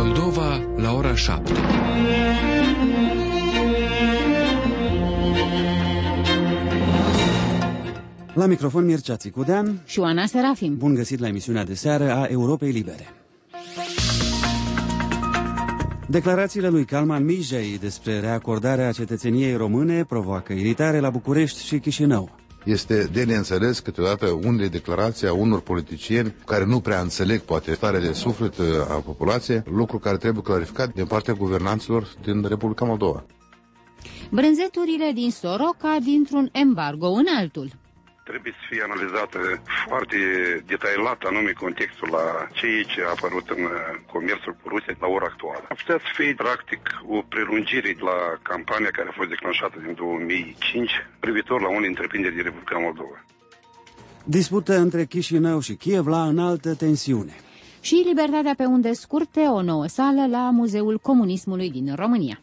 Moldova la ora 7. La microfon Mircea Țicudean și Oana Serafim. Bun găsit la emisiunea de seară a Europei Libere. Declarațiile lui Calman Mijei despre reacordarea cetățeniei române provoacă iritare la București și Chișinău. Este de neînțeles câteodată unele declarații a unor politicieni care nu prea înțeleg poate starea de suflet a populației, lucru care trebuie clarificat din partea guvernanților din Republica Moldova. Brânzeturile din Soroca dintr-un embargo în altul. Trebuie să fie analizată foarte detaliat anume contextul la ceea ce a apărut în comerțul cu Rusia la ora actuală. A putea să fie practic o prelungire la campania care a fost declanșată din 2005 privitor la unele întreprinderi din Republica Moldova. Dispută între Chișinău și Kiev la înaltă tensiune. Și Libertatea pe unde scurte, o nouă sală la Muzeul Comunismului din România.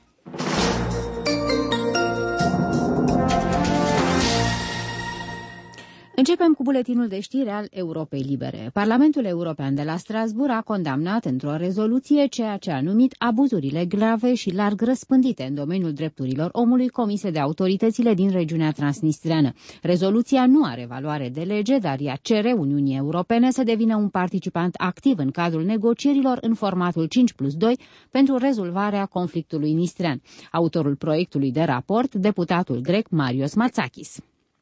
Începem cu buletinul de știri al Europei Libere. Parlamentul European de la Strasbourg a condamnat într-o rezoluție ceea ce a numit abuzurile grave și larg răspândite în domeniul drepturilor omului comise de autoritățile din regiunea transnistreană. Rezoluția nu are valoare de lege, dar ea cere Uniunii Europene să devină un participant activ în cadrul negocierilor în formatul 5+2 pentru rezolvarea conflictului nistrean. Autorul proiectului de raport, deputatul grec Marios Matsakis.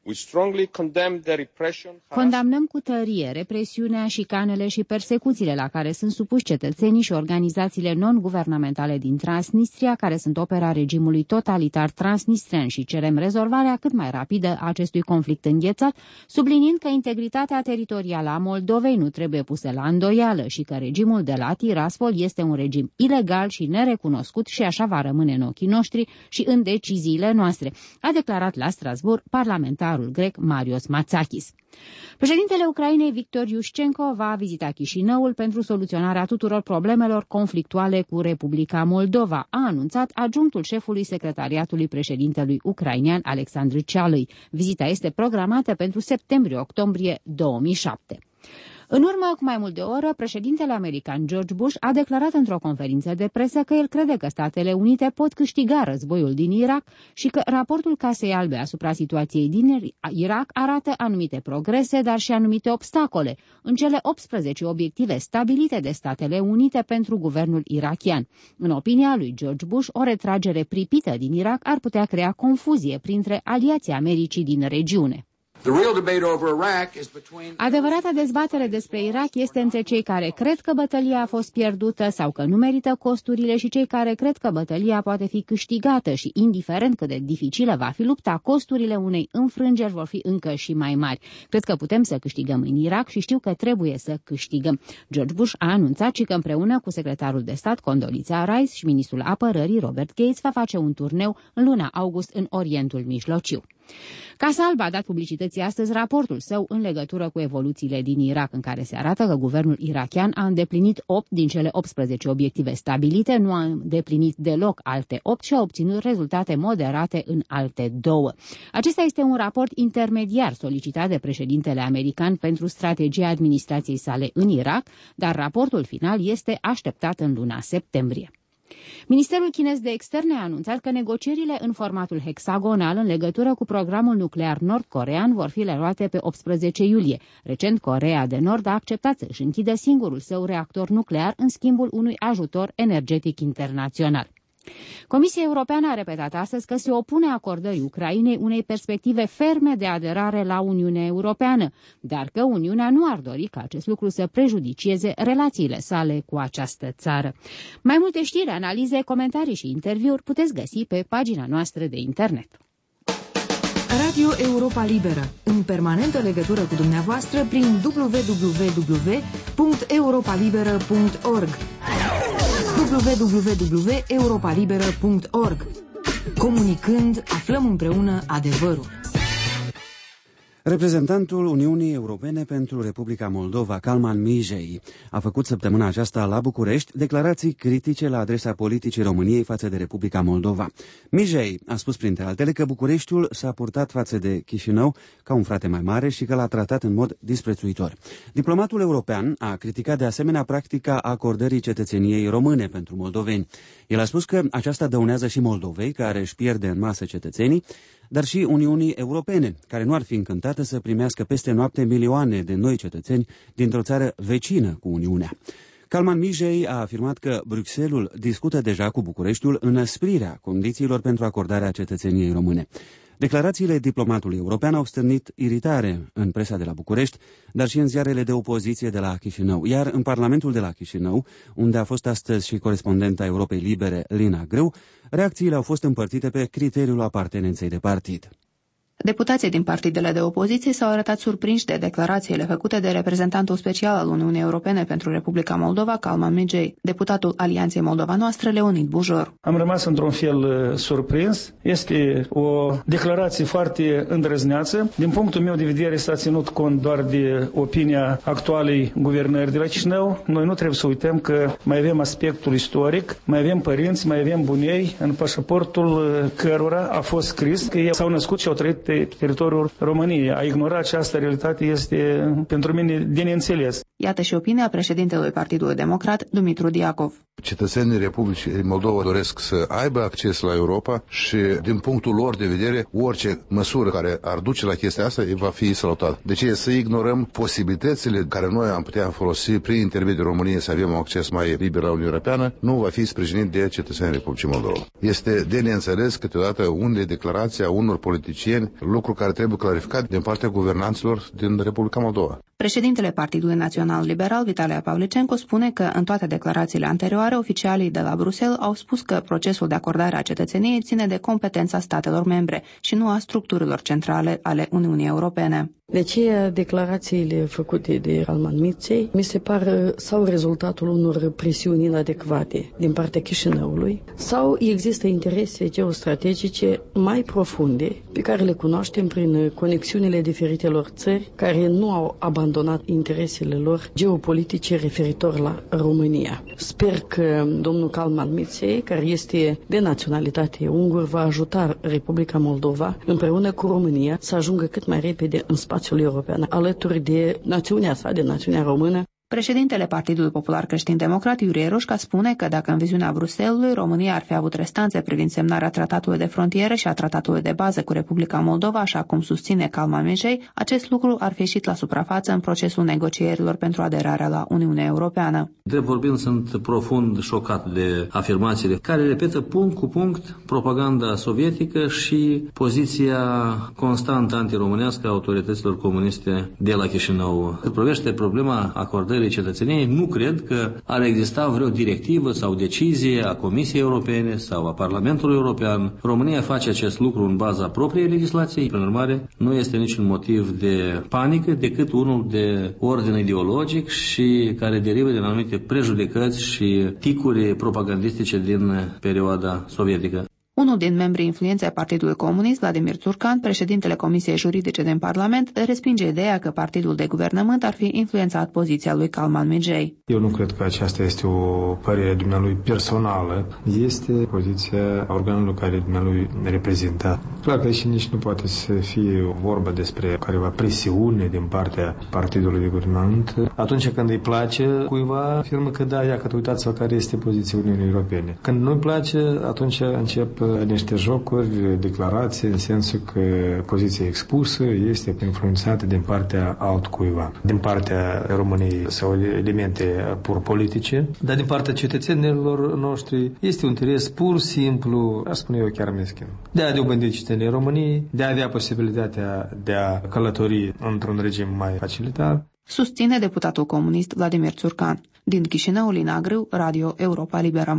Condamnăm cu tărie represiunea, șicanele și persecuțiile la care sunt supuși cetățenii și organizațiile non-guvernamentale din Transnistria, care sunt opera regimului totalitar transnistrean, și cerem rezolvarea cât mai rapidă a acestui conflict înghețat, subliniind că integritatea teritorială a Moldovei nu trebuie pusă la îndoială și că regimul de la Tiraspol este un regim ilegal și nerecunoscut și așa va rămâne în ochii noștri și în deciziile noastre, a declarat la Strasbourg parlamentarul grec Marios Matsakis. Președintele Ucrainei Victor Iușcenko va vizita Chișinăul pentru soluționarea tuturor problemelor conflictuale cu Republica Moldova, a anunțat adjunctul șefului secretariatului președintelui ucrainean Alexandru Cealăi. Vizita este programată pentru septembrie-octombrie 2007. În urmă cu mai mult de o oră, președintele american George Bush a declarat într-o conferință de presă că el crede că Statele Unite pot câștiga războiul din Irak și că raportul Casei Albe asupra situației din Irak arată anumite progrese, dar și anumite obstacole în cele 18 obiective stabilite de Statele Unite pentru guvernul irakian. În opinia lui George Bush, o retragere pripită din Irak ar putea crea confuzie printre aliații Americii din regiune. Adevărata dezbatere despre Irak este între cei care cred că bătălia a fost pierdută sau că nu merită costurile și cei care cred că bătălia poate fi câștigată și, indiferent cât de dificilă va fi lupta, costurile unei înfrângeri vor fi încă și mai mari. Cred că putem să câștigăm în Irak și știu că trebuie să câștigăm. George Bush a anunțat și că împreună cu secretarul de stat Condoleezza Rice și ministrul apărării Robert Gates va face un turneu în luna august în Orientul Mijlociu. Casa Albă a dat publicității astăzi raportul său în legătură cu evoluțiile din Irak, în care se arată că guvernul irakian a îndeplinit 8 din cele 18 obiective stabilite, nu a îndeplinit deloc alte 8 și a obținut rezultate moderate în alte 2. Acesta este un raport intermediar solicitat de președintele american pentru strategia administrației sale în Irak, dar raportul final este așteptat în luna septembrie. Ministerul chinez de externe a anunțat că negocierile în formatul hexagonal în legătură cu programul nuclear nord-corean vor fi reluate pe 18 iulie. Recent, Coreea de Nord a acceptat să își închidă singurul său reactor nuclear în schimbul unui ajutor energetic internațional. Comisia Europeană a repetat astăzi că se opune acordării Ucrainei unei perspective ferme de aderare la Uniunea Europeană, dar că Uniunea nu ar dori ca acest lucru să prejudicieze relațiile sale cu această țară. Mai multe știri, analize, comentarii și interviuri puteți găsi pe pagina noastră de internet. Radio Europa Liberă, în permanentă legătură cu dumneavoastră prin www.europalibera.org www.europalibera.org. Comunicând, aflăm împreună adevărul. Reprezentantul Uniunii Europene pentru Republica Moldova, Calman Mijei, a făcut săptămâna aceasta la București declarații critice la adresa politicii României față de Republica Moldova. Mijei a spus printre altele că Bucureștiul s-a purtat față de Chișinău ca un frate mai mare și că l-a tratat în mod disprețuitor. Diplomatul european a criticat de asemenea practica acordării cetățeniei române pentru moldoveni. El a spus că aceasta dăunează și Moldovei, care își pierde în masă cetățenii, dar și Uniunii Europene, care nu ar fi încântată să primească peste noapte milioane de noi cetățeni dintr-o țară vecină cu Uniunea. Calman Mijei a afirmat că Bruxelles discută deja cu Bucureștiul înăsprirea condițiilor pentru acordarea cetățeniei române. Declarațiile diplomatului european au stârnit iritare în presa de la București, dar și în ziarele de opoziție de la Chișinău. Iar în Parlamentul de la Chișinău, unde a fost astăzi și corespondenta Europei Libere, Lina Grâu, reacțiile au fost împărțite pe criteriul apartenenței de partid. Deputații din partidele de opoziție s-au arătat surprinși de declarațiile făcute de reprezentantul special al Uniunii Europene pentru Republica Moldova, Calman Mijei, deputatul Alianței Moldova Noastră, Leonid Bujor. Am rămas într-un fel surprins. Este o declarație foarte îndrăzneață. Din punctul meu de vedere s-a ținut cont doar de opinia actualei guvernări de la Chișinău. Noi nu trebuie să uităm că mai avem aspectul istoric, mai avem părinți, mai avem bunei în pașaportul cărora a fost scris că ei s-au născut și au trăit pe teritoriul României. A ignora această realitate este pentru mine de neînțeles. Iată și opinia președintelui Partidului Democrat, Dumitru Diacov. Cetățenii Republicii Moldova doresc să aibă acces la Europa și, din punctul lor de vedere, orice măsură care ar duce la chestia asta va fi salutată. De ce să ignorăm posibilitățile care noi am putea folosi prin intermediul României să avem acces mai liber la Uniunea Europeană, nu va fi sprijinit de cetățenii Republicii Moldova. Este de neînțeles câteodată unde declarația unor politicieni, lucru care trebuie clarificat din partea guvernanților din Republica Moldova. Președintele Partidului Național Liberal, Vitalie Pavlicenko, spune că în toate declarațiile anterioare, oficialii de la Bruxelles au spus că procesul de acordare a cetățeniei ține de competența statelor membre și nu a structurilor centrale ale Uniunii Europene. De aceea, declarațiile făcute de Calman Mijei mi se par sau rezultatul unor presiuni inadecvate din partea Chișinăului sau există interese geostrategice mai profunde pe care le cunoaștem prin conexiunile diferitelor țări care nu au abandonat interesele lor geopolitice referitor la România. Sper că domnul Calman Mijei, care este de naționalitate ungur, va ajuta Republica Moldova împreună cu România să ajungă cât mai repede în spațiul european, alături de națiunea sa, de națiunea română. Președintele Partidului Popular Creștin-Democrat, Iurie Rușca, spune că dacă în viziunea Bruxellesului România ar fi avut restanțe privind semnarea tratatului de frontieră și a tratatului de bază cu Republica Moldova, așa cum susține Calman Mijei, acest lucru ar fi ieșit la suprafață în procesul negocierilor pentru aderarea la Uniunea Europeană. Drept vorbind, sunt profund șocat de afirmațiile care repetă punct cu punct propaganda sovietică și poziția constantă antiromânească a autorităților comuniste de la Chișinău. Cât privește problema acordării cetățeniei, nu cred că ar exista vreo directivă sau decizie a Comisiei Europene sau a Parlamentului European. România face acest lucru în baza propriei legislației, prin urmare, nu este niciun motiv de panică decât unul de ordine ideologic și care derivă din anumite prejudecăți și ticuri propagandistice din perioada sovietică. Unul din membrii influenței Partidului Comunist, Vladimir Țurcan, președintele Comisiei Juridice din Parlament, respinge ideea că partidul de guvernământ ar fi influențat poziția lui Calman Mijei. Eu nu cred că aceasta este o părere dumnealui personală. Este poziția organului care dumnealui reprezintă. Clar că și nici nu poate să fie vorba despre careva presiune din partea partidului de guvernământ. Atunci când îi place cuiva, afirmă că da, ia că uitați-vă care este poziția Uniunii Europene. Când nu îi place, atunci încep niște jocuri, declarații, în sensul că poziția expusă este influențată din partea altcuiva. Din partea României sau elemente pur politice, dar din partea cetățenilor noștri este un interes pur simplu, aș spune eu chiar meschin, de a dobândi cetățenii României, de a avea posibilitatea de a călători într-un regim mai facilitar. Susține deputatul comunist Vladimir Țurcan. Din Chișinău, Lina Grâu, Radio Europa Liberă.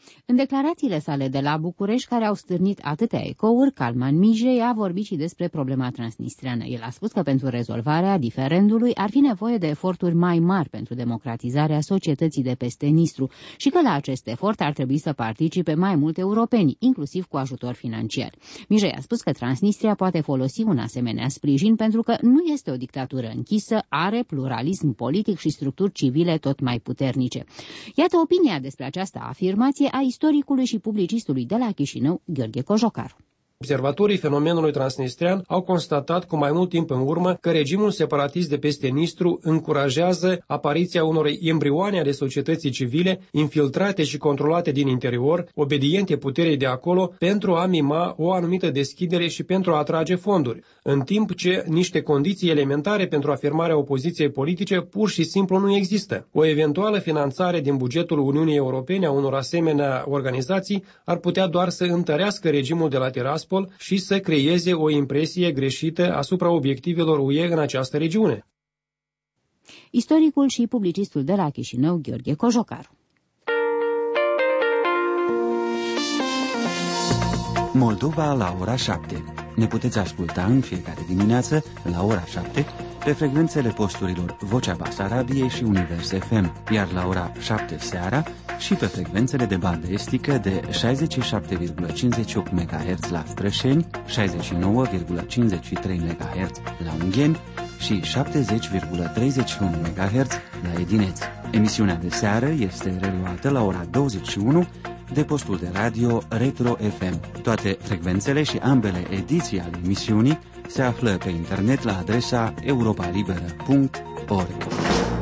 În declarațiile sale de la București, care au stârnit atâtea ecouri, Calman Mijei a vorbit și despre problema transnistreană. El a spus că pentru rezolvarea diferendului ar fi nevoie de eforturi mai mari pentru democratizarea societății de peste Nistru și că la acest efort ar trebui să participe mai mulți europeni, inclusiv cu ajutor financiar. Mijei a spus că Transnistria poate folosi un asemenea sprijin pentru că nu este o dictatură închisă, are pluralism politic și structuri civile tot mai puternice. Iată opinia despre această afirmație a istoricului și publicistului de la Chișinău, Gheorghe Cojocaru. Observatorii fenomenului transnistrian au constatat cu mai mult timp în urmă că regimul separatist de peste Nistru încurajează apariția unor embrioane ale societății civile, infiltrate și controlate din interior, obediente puterii de acolo, pentru a mima o anumită deschidere și pentru a atrage fonduri, în timp ce niște condiții elementare pentru afirmarea opoziției politice pur și simplu nu există. O eventuală finanțare din bugetul Uniunii Europene a unor asemenea organizații ar putea doar să întărească regimul de la Tiraspol și să creeze o impresie greșită asupra obiectivelor UE în această regiune. Istoricul și publicistul de la Chișinău, Gheorghe Cojocaru. Moldova la ora 7. Ne puteți asculta în fiecare dimineață la ora 7 pe frecvențele posturilor Vocea Basarabiei și Univers FM, iar la ora 7 seara și pe frecvențele de bandă estică de 67,58 MHz la Strășeni, 69,53 MHz la Ungheni și 70,31 MHz la Edineț. Emisiunea de seară este reluată la ora 21 de postul de radio Retro FM. Toate frecvențele și ambele ediții ale emisiunii se află pe internet la adresa europalibera.org.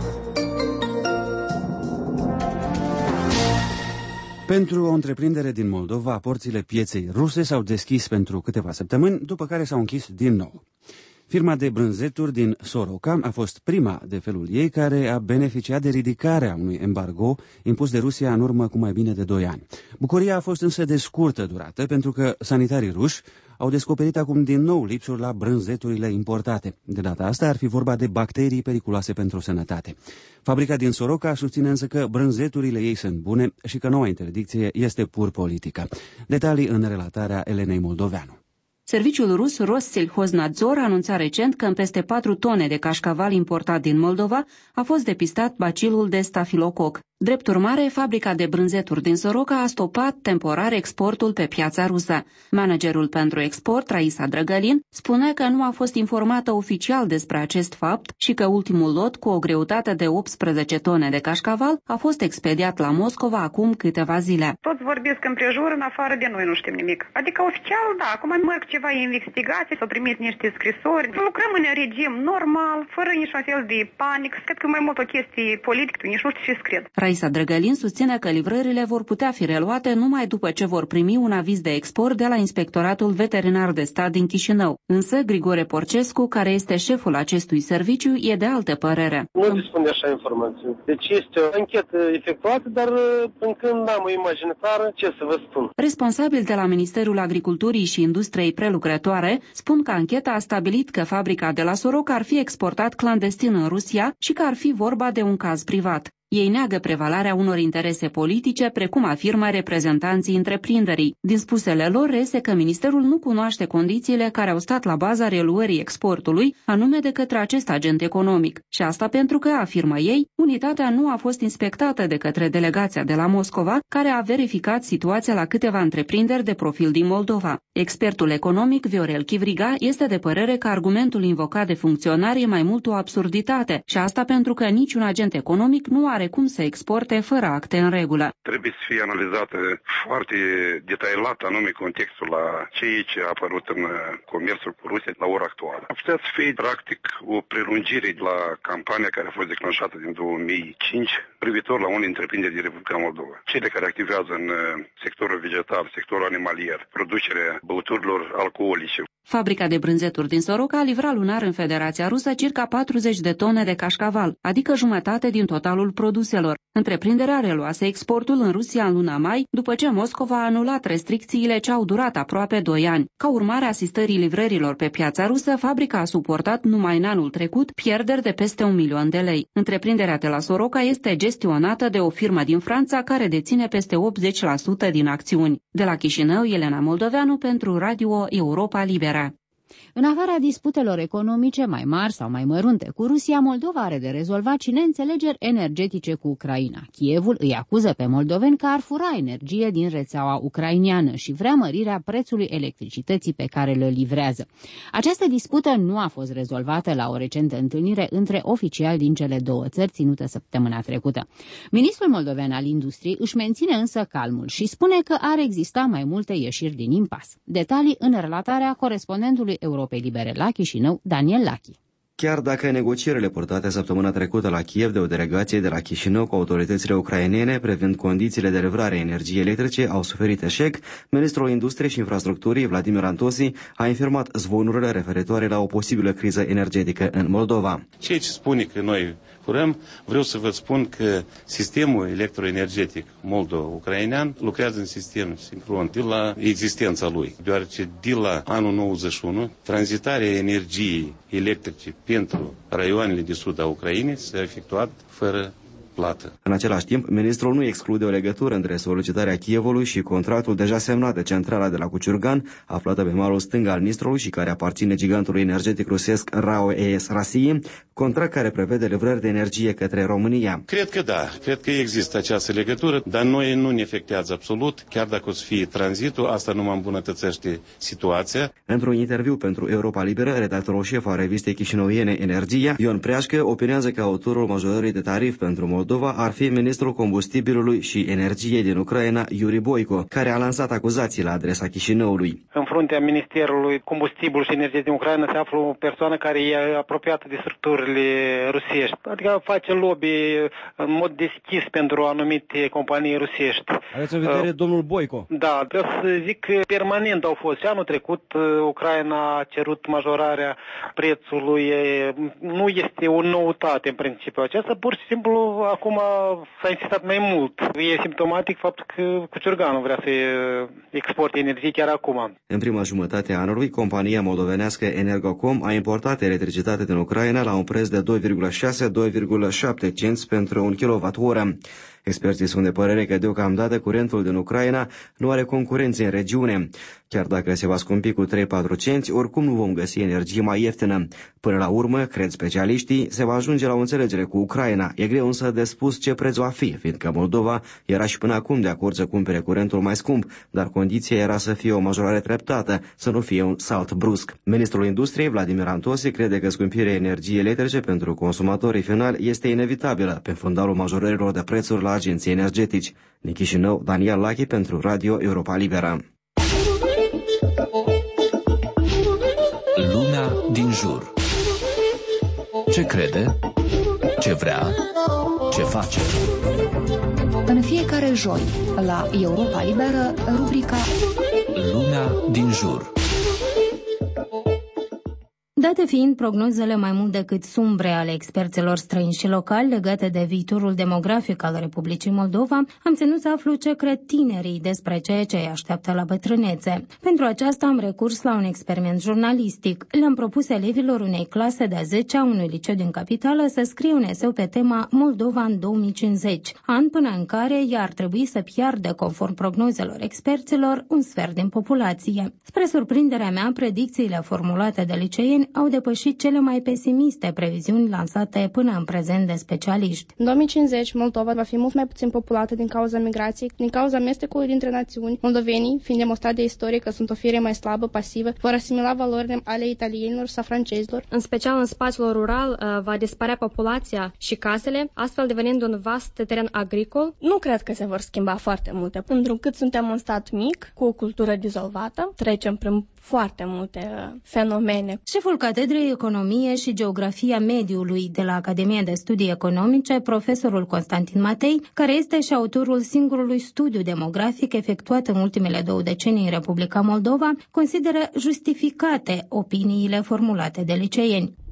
Pentru o întreprindere din Moldova, porțile pieței ruse s-au deschis pentru câteva săptămâni, după care s-au închis din nou. Firma de brânzeturi din Soroca a fost prima de felul ei care a beneficiat de ridicarea unui embargo impus de Rusia în urmă cu mai bine de 2 ani. Bucuria a fost însă de scurtă durată, pentru că sanitarii ruși au descoperit acum din nou lipsuri la brânzeturile importate. De data asta ar fi vorba de bacterii periculoase pentru sănătate. Fabrica din Soroca susține însă că brânzeturile ei sunt bune și că noua interdicție este pur politică. Detalii în relatarea Elenei Moldoveanu. Serviciul rus Rossельhoznadzor a anunțat recent că în peste 4 tone de cașcaval importat din Moldova a fost depistat bacilul de stafilococ. Drept urmare, fabrica de brânzeturi din Soroca a stopat temporar exportul pe piața rusă. Managerul pentru export, Raisa Drăgălin, spune că nu a fost informată oficial despre acest fapt și că ultimul lot, cu o greutate de 18 tone de cașcaval, a fost expediat la Moscova acum câteva zile. Toți vorbesc împrejur, în afară de noi nu știm nimic. Adică oficial, da, acum merg ceva investigații, s-au primit niște scrisori. Lucrăm în regim normal, fără niciun fel de panică. Cred că mai mult o chestie politică, nici nu știu ce scrie. Raisa Drăgălin susține că livrările vor putea fi reluate numai după ce vor primi un aviz de export de la Inspectoratul Veterinar de Stat din Chișinău. Însă Grigore Porcescu, care este șeful acestui serviciu, e de altă părere. Nu dispun de așa informații. Deci este o anchetă efectuată, dar până când n-am o imagine clară, ce să vă spun. Responsabili de la Ministerul Agriculturii și Industriei Prelucrătoare spun că ancheta a stabilit că fabrica de la Soroca ar fi exportat clandestin în Rusia și că ar fi vorba de un caz privat. Ei neagă prevalarea unor interese politice, precum afirmă reprezentanții întreprinderii. Din spusele lor reiese că ministerul nu cunoaște condițiile care au stat la baza reluării exportului, anume de către acest agent economic. Și asta pentru că, afirmă ei, unitatea nu a fost inspectată de către delegația de la Moscova, care a verificat situația la câteva întreprinderi de profil din Moldova. Expertul economic Viorel Chivriga este de părere că argumentul invocat de funcționari e mai mult o absurditate și asta pentru că niciun agent economic nu are cum să exporte fără acte în regulă. Trebuie să fie analizată foarte detaliat anume contextul la ceea ce a apărut în comerțul cu Rusia la ora actuală. A putea să fie practic o prelungire de la campania care a fost declanșată din 2005 privitor la unele întreprinderi din Republica Moldova. Cele care activează în sectorul vegetal, sectorul animalier, producerea băuturilor alcoolice. Fabrica de brânzeturi din Soroca livra lunar în Federația Rusă circa 40 de tone de cașcaval, adică jumătate din totalul produselor. Întreprinderea reluase exportul în Rusia în luna mai, după ce Moscova a anulat restricțiile ce au durat aproape 2 ani. Ca urmare a asistării livrărilor pe piața rusă, fabrica a suportat numai în anul trecut pierderi de peste 1 milion de lei. Întreprinderea de la Soroca este gestionată de o firmă din Franța care deține peste 80% din acțiuni. De la Chișinău, Elena Moldoveanu pentru Radio Europa Liberă. În afara disputelor economice mai mari sau mai mărunte cu Rusia, Moldova are de rezolvat și neînțelegeri energetice cu Ucraina. Kievul îi acuză pe moldoveni că ar fura energie din rețeaua ucrainiană și vrea mărirea prețului electricității pe care le livrează. Această dispută nu a fost rezolvată la o recentă întâlnire între oficiali din cele două țări ținută săptămâna trecută. Ministrul moldovean al Industriei își menține însă calmul și spune că ar exista mai multe ieșiri din impas. Detalii în relatarea corespondentului Europei Libere la Chișinău, Daniel Lachi. Chiar dacă negocierile purtate săptămâna trecută la Kiev de o delegație de la Chișinău cu autoritățile ucrainene privind condițiile de livrare a energiei electrice au suferit eșec, ministrul Industriei și Infrastructurii, Vladimir Antosi, a infirmat zvonurile referitoare la o posibilă criză energetică în Moldova. Ceea ce spune că noi furăm, vreau să vă spun că sistemul electroenergetic moldo-ucrainean lucrează în sistem sincron de la existența lui, deoarece de la anul 91 tranzitarea energiei electrice pentru raioanele de sud a Ucrainei s-a efectuat fără plată. În același timp, ministrul nu exclude o legătură între solicitarea Kievului și contractul deja semnat de centrala de la Cuciurgan, aflată pe malul stâng al Nistrului și care aparține gigantului energetic rusesc RAO-ES Rasii, contract care prevede livrări de energie către România. Cred că da, cred că există această legătură, dar noi nu ne afectează absolut, chiar dacă o să fie tranzitul, asta nu mă îmbunătățește situația. Într-un interviu pentru Europa Liberă, redactorul șef al revistei chișinăuiene Energia, Ion Preașcă, opinează că autorul majorării de tarif pentru Moldova ar fi ministrul combustibilului și energiei din Ucraina, Iuri Boico, care a lansat acuzații la adresa Chișinăului. În fruntea Ministerului Combustibil și Energie din Ucraina se află o persoană care e apropiată de structurile rusești, adică face lobby în mod deschis pentru anumite companii rusești. Aveți în vedere domnul Boico? Da, trebuie să zic că permanent au fost. Și anul trecut Ucraina a cerut majorarea prețului. Nu este o noutate în principiu. Aceasta pur și simplu acum s-a insistat mai mult. E simptomatic faptul că Cuciurganul vrea să exporte energie chiar acum. În prima jumătate a anului, compania moldovenească Energocom a importat electricitate din Ucraina la un preț de 2,6-2,7 cenți pentru 1 kWh. Experții sunt de părere că deocamdată curentul din Ucraina nu are concurență în regiune. Chiar dacă se va scumpi cu 3-4 cenți, oricum nu vom găsi energie mai ieftină. Până la urmă, cred specialiștii, se va ajunge la o înțelegere cu Ucraina. E greu însă de spus ce preț va fi, fiindcă Moldova era și până acum de acord să cumpere curentul mai scump, dar condiția era să fie o majorare treptată, să nu fie un salt brusc. Ministrul Industriei, Vladimir Antosi, crede că scumpirea energiei electrice pentru consumatorii finali este inevitabilă pe fundalul majorărilor de prețuri la agenții energetici. Din Chișinău, Daniel Lachi pentru Radio Europa Liberă. Lumea din jur. Ce crede? Ce vrea? Ce face? În fiecare joi, la Europa Liberă, rubrica Lumea din jur. Date fiind prognozele mai mult decât sumbre ale experților străini și locali legate de viitorul demografic al Republicii Moldova, am ținut să aflu ce cred tinerii despre ceea ce îi așteaptă la bătrânețe. Pentru aceasta am recurs la un experiment jurnalistic. Le-am propus elevilor unei clase de-a 10-a unui liceu din capitală să scrie un eseu pe tema Moldova în 2050, an până în care ea ar trebui să piardă, conform prognozelor experților, un sfert din populație. Spre surprinderea mea, predicțiile formulate de liceieni au depășit cele mai pesimiste previziuni lansate până în prezent de specialiști. În 2050, Moldova va fi mult mai puțin populată din cauza migrației, din cauza amestecului dintre națiuni. Moldovenii, fiind demonstrat de istorie că sunt o fire mai slabă, pasivă, vor asimila valorile ale italienilor sau francezilor. În special în spațiul rural va dispărea populația și casele, astfel devenind un vast teren agricol. Nu cred că se vor schimba foarte multe, pentru că suntem un stat mic, cu o cultură dizolvată, trecem prin foarte multe fenomene. Șeful Catedrei Economie și Geografia Mediului de la Academia de Studii Economice, profesorul Constantin Matei, care este și autorul singurului studiu demografic efectuat în ultimele 2 decenii în Republica Moldova, consideră justificate opiniile formulate de liceieni.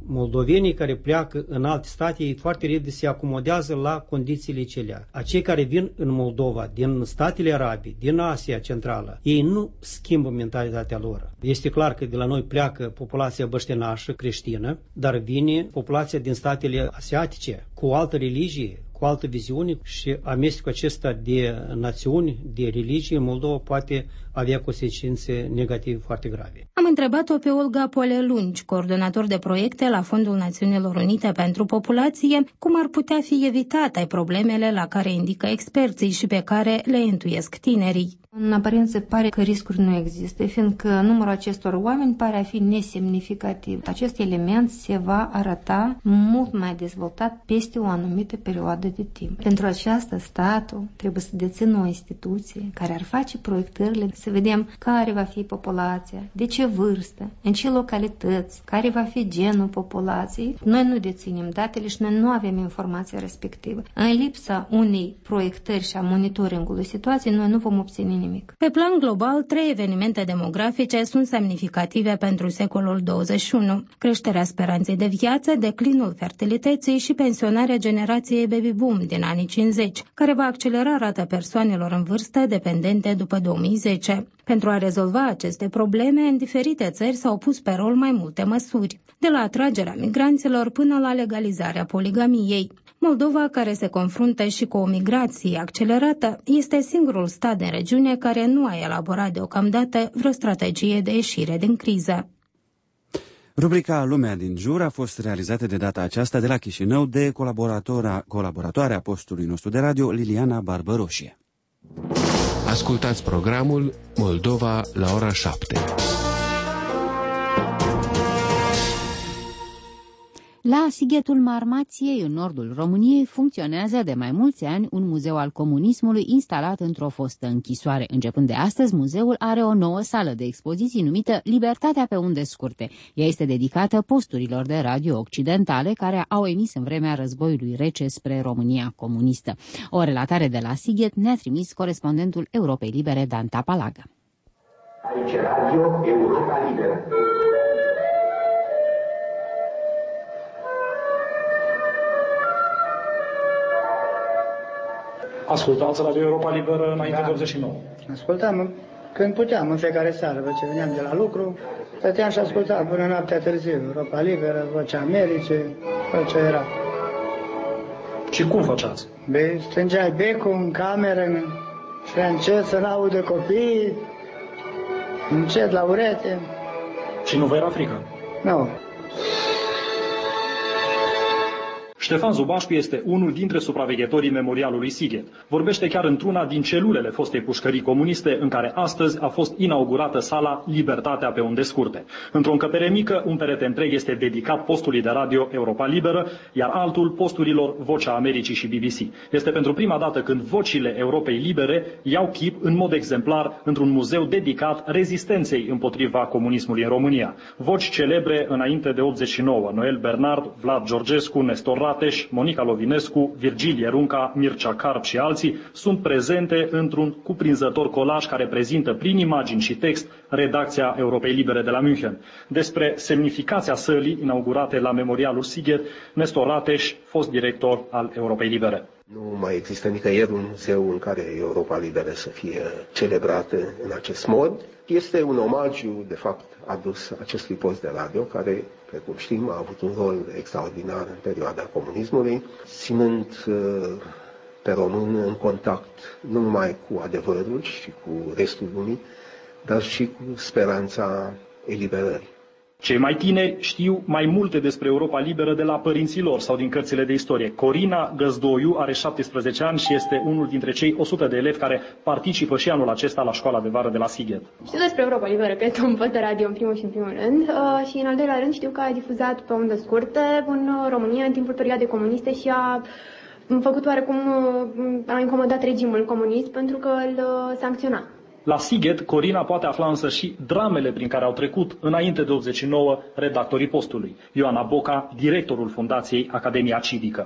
moldovenii care pleacă în alte state, ei foarte repede se acomodează la condițiile celea. Acei care vin în Moldova, din statele arabe, din Asia Centrală, ei nu schimbă mentalitatea lor. Este clar că de la noi pleacă populația băștenașă, creștină, dar vine populația din statele asiatice, cu o altă religie, cu altă viziune și amestecul acesta de națiuni, de religie, în Moldova poate avea consecințe negative foarte grave. Am întrebat-o pe Olga Polelungi, coordonator de proiecte la Fondul Națiunilor Unite pentru Populație, cum ar putea fi evitate problemele la care indică experții și pe care le intuiesc tinerii. În aparență pare că riscuri nu există, fiindcă numărul acestor oameni pare a fi nesemnificativ. Acest element se va arăta mult mai dezvoltat peste o anumită perioadă de timp. Pentru aceasta, statul trebuie să dețină o instituție care ar face proiectările, să vedem care va fi populația, de ce vârstă, în ce localități, care va fi genul populației. Noi nu deținem datele și noi nu avem informația respectivă. În lipsa unei proiectări și a monitoringului situației, noi nu vom obține nimic. Pe plan global, 3 evenimente demografice sunt semnificative pentru secolul 21. Creșterea speranței de viață, declinul fertilității și pensionarea generației baby boom din anii 50, care va accelera rata persoanelor în vârstă dependente după 2010. Pentru a rezolva aceste probleme, în diferite țări s-au pus pe rol mai multe măsuri, de la atragerea migranților până la legalizarea poligamiei. Moldova, care se confruntă și cu o migrație accelerată, este singurul stat din regiune care nu a elaborat deocamdată vreo strategie de ieșire din criză. Rubrica Lumea din jur a fost realizată de data aceasta de la Chișinău de colaboratoarea postului nostru de radio, Liliana Barbăroșie. Ascultați programul Moldova la ora 7. La Sighetul Marmației, în nordul României, funcționează de mai mulți ani un muzeu al comunismului instalat într-o fostă închisoare. Începând de astăzi, muzeul are o nouă sală de expoziții numită Libertatea pe unde scurte. Ea este dedicată posturilor de radio occidentale care au emis în vremea războiului rece spre România comunistă. O relatare de la Sighet ne-a trimis corespondentul Europei Libere, Dan Tapalaga. Aici Radio Europa Liberă. Ascultați Radio Europa Liberă înainte de 89. Ascultam când puteam, în fiecare seară, ce veneam de la lucru, stăteam și ascultam până noaptea târziu. Europa Liberă, Vocea Americii, tot ce era. Și cum făceați? Strângeai becul în cameră și încet să n-audă copiii, încet la urete. Și nu vă era frică? Nu. Ștefan Zubașcu este unul dintre supraveghetorii memorialului Sighet. Vorbește chiar într-una din celulele fostei pușcării comuniste în care astăzi a fost inaugurată sala Libertatea pe unde scurte. Într-o încăpere mică, un perete întreg este dedicat postului de radio Europa Liberă, iar altul posturilor Vocea Americii și BBC. Este pentru prima dată când vocile Europei Libere iau chip în mod exemplar într-un muzeu dedicat rezistenței împotriva comunismului în România. Voci celebre înainte de 89, Noel Bernard, Vlad Georgescu, Nestor Rateș, Monica Lovinescu, Virgilie Runca, Mircea Carp și alții sunt prezente într-un cuprinzător colaj care prezintă prin imagini și text redacția Europei Libere de la München. Despre semnificația sălii inaugurate la Memorialul Sighet, Nestor Rateș, fost director al Europei Libere. Nu mai există nicăieri un muzeu în care Europa Liberă să fie celebrată în acest mod. Este un omagiu, de fapt, adus acestui post de radio, care, precum știm, a avut un rol extraordinar în perioada comunismului, ținând pe român în contact nu numai cu adevărul și cu restul lumii, dar și cu speranța eliberării. Cei mai tineri știu mai multe despre Europa Liberă de la părinții lor sau din cărțile de istorie. Corina Găzdoiu are 17 ani și este unul dintre cei 100 de elevi care participă și anul acesta la școala de vară de la Sighet. Știu despre Europa Liberă, cred că un post de radio în primul și în primul rând și în al doilea rând știu că a difuzat pe undă scurte în România în timpul perioadei comuniste și a făcut oarecum, a incomodat regimul comunist pentru că îl sancționa. La Sighet, Corina poate afla însă și dramele prin care au trecut înainte de 89 redactorii postului. Ioana Boca, directorul Fundației Academia Civică.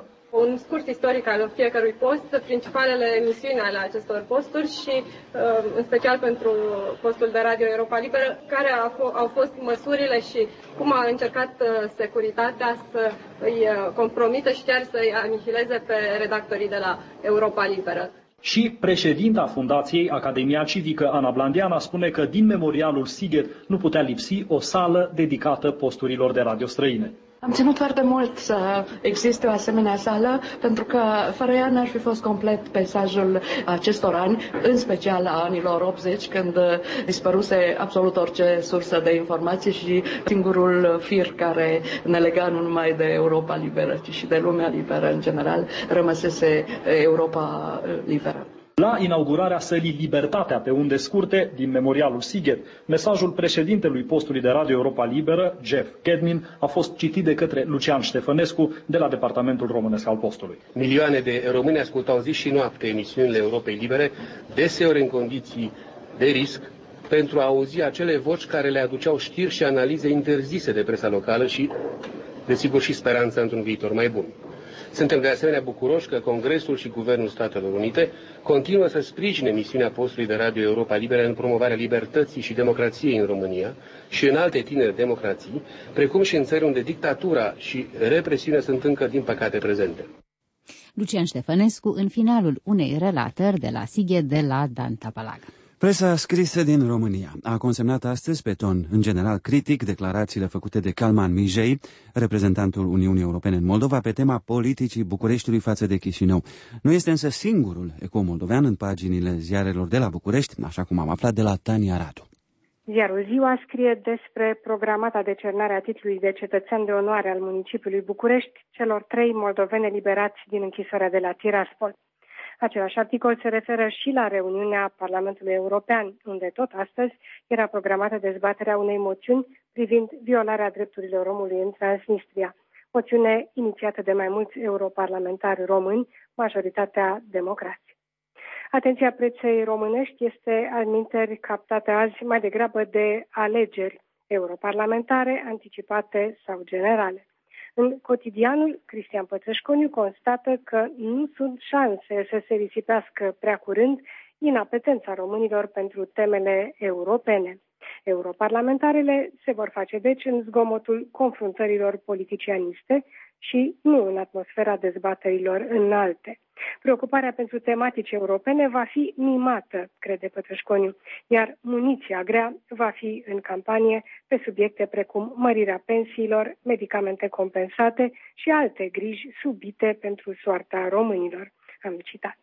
un scurt istoric al fiecărui post, principalele misiuni ale acestor posturi și în special pentru postul de Radio Europa Liberă, care au fost măsurile și cum a încercat securitatea să îi compromită și chiar să îi anihileze pe redactorii de la Europa Liberă. Și președinta Fundației Academia Civică, Ana Blandiana, spune că din memorialul Sighet nu putea lipsi o sală dedicată posturilor de radio străine. Am ținut foarte mult să existe o asemenea sală, pentru că fără ea n-ar fi fost complet peisajul acestor ani, în special a anilor 80, când dispăruse absolut orice sursă de informații și singurul fir care ne lega nu numai de Europa Liberă, ci și de lumea liberă în general, rămăsese Europa Liberă. La inaugurarea sălii Libertatea pe unde scurte din memorialul Sighet, mesajul președintelui postului de Radio Europa Liberă, Jeff Kedmin, a fost citit de către Lucian Ștefănescu de la Departamentul Românesc al Postului. Milioane de români ascultau zi și noapte emisiunile Europei Libere, deseori în condiții de risc, pentru a auzi acele voci care le aduceau știri și analize interzise de presa locală și, desigur, și speranța într-un viitor mai bun. Suntem de asemenea bucuroși că Congresul și Guvernul Statelor Unite continuă să sprijine misiunea postului de Radio Europa Liberă în promovarea libertății și democrației în România și în alte tinere democrații, precum și în țări unde dictatura și represiunea sunt încă, din păcate, prezente. Lucian Ștefănescu în finalul unei relatări de la Sighet de la Dan Tapalaga. Presa scrisă din România a consemnat astăzi pe ton în general critic declarațiile făcute de Calman Mijei, reprezentantul Uniunii Europene în Moldova, pe tema politicii Bucureștiului față de Chișinău. Nu este însă singurul ecou moldovean în paginile ziarelor de la București, așa cum am aflat de la Tania Radu. Ziarul Ziua scrie despre programata decernare a titlului de cetățean de onoare al municipiului București celor 3 moldoveni eliberați din închisoarea de la Tiraspol. Același articol se referă și la reuniunea Parlamentului European, unde tot astăzi era programată dezbaterea unei moțiuni privind violarea drepturilor omului în Transnistria, moțiune inițiată de mai mulți europarlamentari români, majoritatea democrați. Atenția presei românești este alminteri captată azi mai degrabă de alegeri europarlamentare anticipate sau generale. În Cotidianul, Cristian Pătrășconiu constată că nu sunt șanse să se risipească prea curând inapetența românilor pentru temele europene. Europarlamentarele se vor face deci în zgomotul confruntărilor politicianiste și nu în atmosfera dezbaterilor înalte. Preocuparea pentru tematici europene va fi mimată, crede Pătrășconiu, iar muniția grea va fi în campanie pe subiecte precum mărirea pensiilor, medicamente compensate și alte griji subite pentru soarta românilor. Am citat.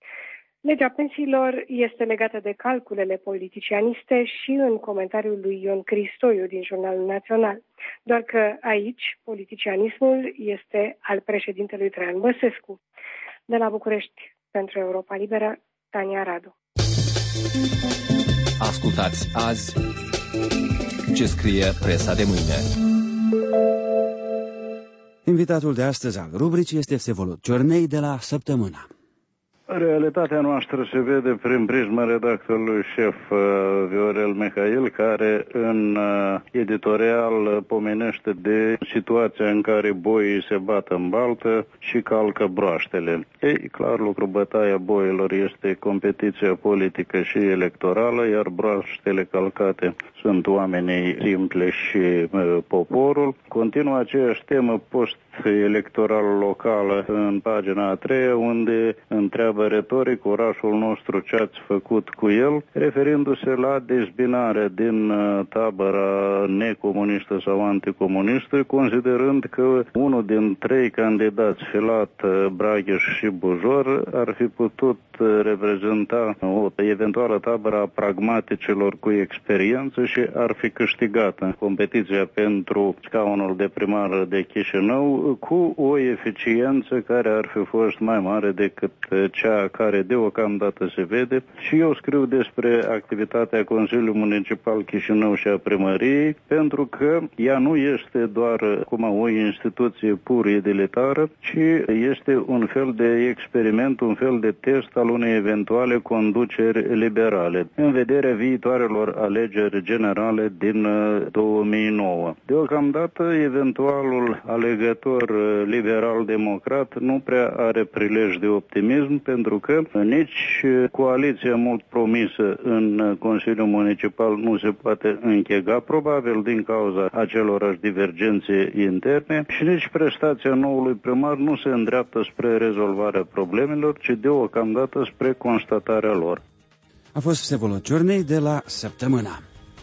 Legea pensiilor este legată de calculele politicianiste și în comentariul lui Ion Cristoiu din Jurnalul Național. Doar că aici politicianismul este al președintelui Traian Băsescu. De la București, pentru Europa Liberă, Tania Radu. Ascultați azi ce scrie presa de mâine. Invitatul de astăzi al rubricii este Vsevolod Ciornei de la Săptămâna. Realitatea noastră se vede prin prisma redactorului șef Viorel Mihail, care în editorial pomenește de situația în care boii se bat în baltă și calcă broaștele. Ei, clar lucru, bătaia boilor este competiția politică și electorală, iar broaștele calcate sunt oamenii simple și poporul. Continuă aceeași temă post-electoral locală în pagina a 3, unde întreabă retoric orașul nostru ce ați făcut cu el, referindu-se la dezbinarea din tabăra necomunistă sau anticomunistă, considerând că unul din 3 candidați, Filat, Bragheș și Bujor, ar fi putut reprezenta o eventuală tabără a pragmaticilor cu experiență și ar fi câștigat în competiția pentru scaunul de primar de Chișinău cu o eficiență care ar fi fost mai mare decât cea cea care deocamdată se vede. Și eu scriu despre activitatea Consiliului Municipal Chișinău și a primăriei, pentru că ea nu este doar o instituție pur edilitară, ci este un fel de experiment, un fel de test al unei eventuale conduceri liberale, în vederea viitoarelor alegeri generale din 2009. Deocamdată, eventualul alegător liberal-democrat nu prea are prilej de optimism, pentru că nici coaliția mult promisă în Consiliul Municipal nu se poate închega, probabil din cauza acelorași divergențe interne, și nici prestația noului primar nu se îndreaptă spre rezolvarea problemelor, ci deocamdată spre constatarea lor. A fost Vsevolod Ciornei de la Săptămâna.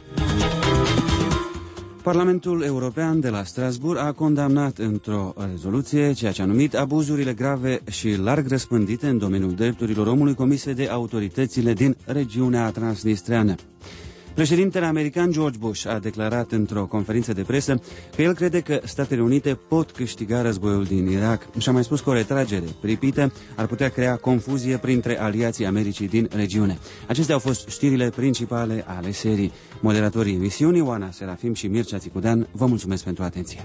Parlamentul European de la Strasbourg a condamnat într-o rezoluție ceea ce a numit abuzurile grave și larg răspândite în domeniul drepturilor omului comise de autoritățile din regiunea transnistreană. Președintele american George Bush a declarat într-o conferință de presă că el crede că Statele Unite pot câștiga războiul din Irak și a mai spus că o retragere pripită ar putea crea confuzie printre aliații Americii din regiune. Acestea au fost știrile principale ale serii. Moderatorii emisiunii, Oana Serafim și Mircea Țicudean, vă mulțumesc pentru atenție.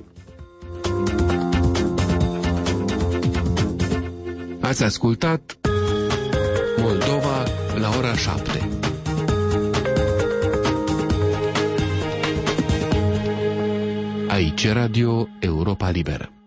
Ați ascultat Moldova la ora 7. Aici Radio Europa Liberă.